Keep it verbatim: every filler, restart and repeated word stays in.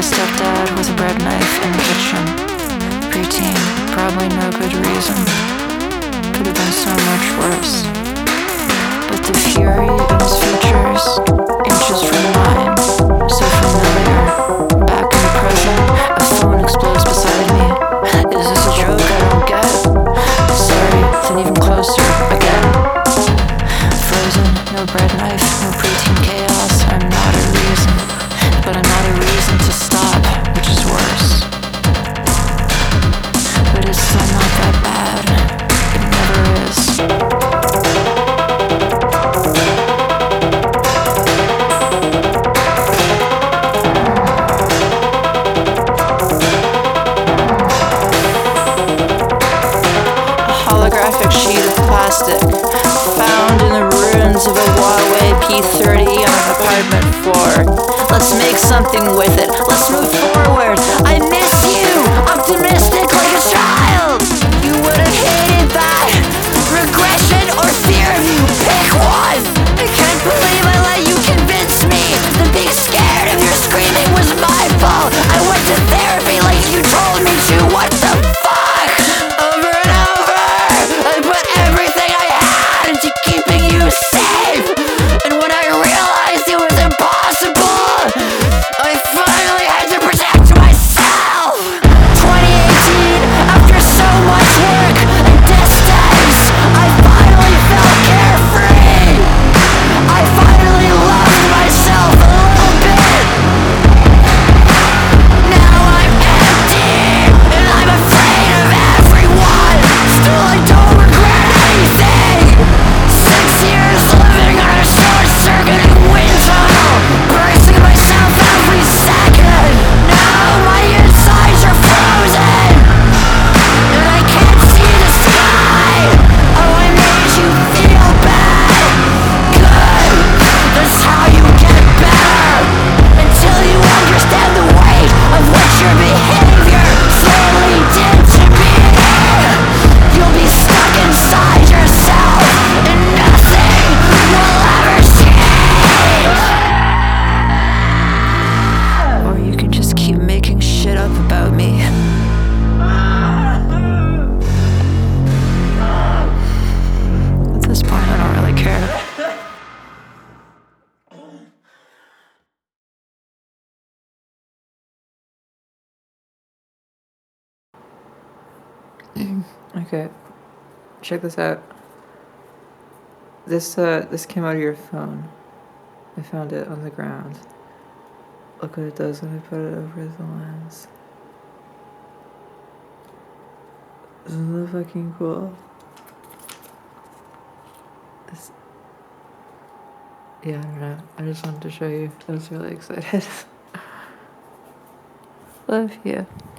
stepdad with a bread knife in the kitchen. Preteen, probably no good reason. Could have been so much worse. But the fury in his features, inches from mine, so familiar. Back in the present, a phone explodes beside me. Is this a joke I don't get? Sorry, then even closer, again. Frozen, no bread knife, no preteen chaos. I'm not a reason, but I'm not a reason to stop, which is worse. But it's still not that bad. It never is. A holographic sheet of plastic found in the ruins of a Huawei P thirty on an apartment floor. Let's make something with it. Let's move forward. I miss you. Optimistic like a child. You would have hated that. Regression or fear of you. Pick one. I can't believe I let you convince me that being scared of your screaming was my fault. I went to therapy like you told me to. What the fuck? Over and over. I put everything I had into keeping you safe. And when I realized it was impossible, I finally had to protect myself. twenty eighteen, after so much work and distance, I finally felt carefree. I finally loved myself a little bit. Now I'm empty, and I'm afraid of everyone. Still, I don't regret anything. Six years living on a short-circuited wind tunnel, bracing myself every second. Now my insides are frozen, and I can't see the sky. Oh, I made you feel bad. Good, that's how you get better. Until you understand the weight of what your behavior slowly did to me. You'll be stuck inside yourself, and nothing will ever change. Or you can just keep making shit up about me. At this point, I don't really care. Okay, check this out. This uh, this came out of your phone. I found it on the ground. Look what it does when I put it over the lens. Isn't that fucking cool? It's... Yeah, I don't know. I just wanted to show you. I was really excited. Love you.